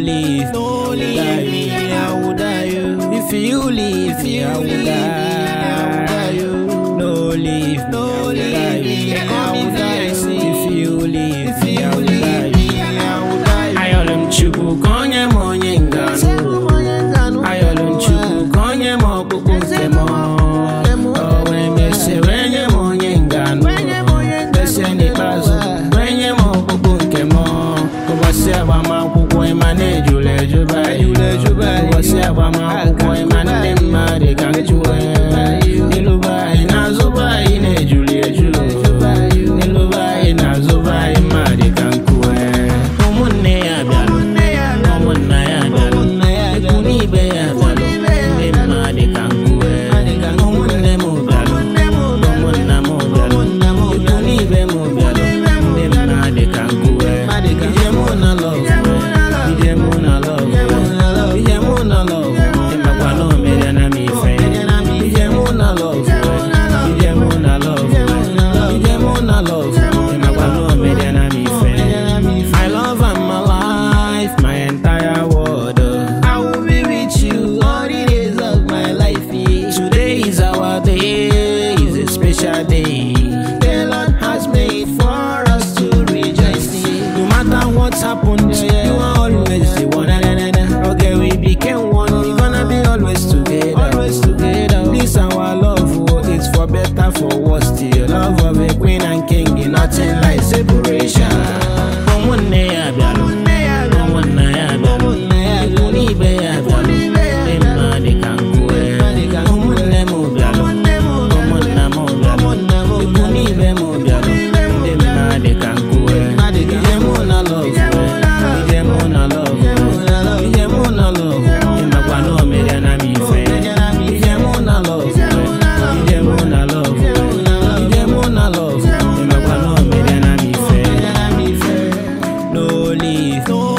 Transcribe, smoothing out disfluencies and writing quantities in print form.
leave me, I will die you. If you leave me, I will die you. No leave me, I will die you. If you leave me, I will die you. Ayolum chuku konye monye ngano. Ayolum chuku konye mo kukunke mo. Owe mese wenye monye ngano. Bese ni bazo wenye mo kukunke mo. Kubase abama kuku imane jule jubayi. Kubase abama kuku imane mare kanjuwe. Nilubayi na zubayi ne jule jule. Nilubayi na zubayi mare kankuwe. Omunne ya bialu, omunna ya bialu. Ekunibe ya bialu, ne mare kankuwe. Omunne mo bialu, omunna mo bialu. Ekunibe mo bialu, ne mare kankuwe. Ijemuna love, ijemuna love, ijemuna love. Emakwano mere na mi fe. Ijemuna love, ijemuna love, ijemuna love. Emakwano mere na mi fe. My love and my life, my entire world. I will be with you all the days of my life. Today is our day, is a special day. The Lord has made for us to rejoice. No matter what's happened, you are always the one. Okay, we became one. We're gonna be always together. This our love, it's for better, for worse. Still, love of a queen and king, nothing like separation. Omunne ya bialu, omunna ya bialu. Ekunibe ya bialu, ne mare kankuwe. Omunne mo bialu, omunna mo bialu. Ekunibe mo bialu, ne mare kankuwe. Ijemuna love, ijemuna love, ijemuna love. Emakwano mere na mi fe. Ijemuna love, ijemuna love, ijemuna love. Emakwano mere na mi fe. No leave.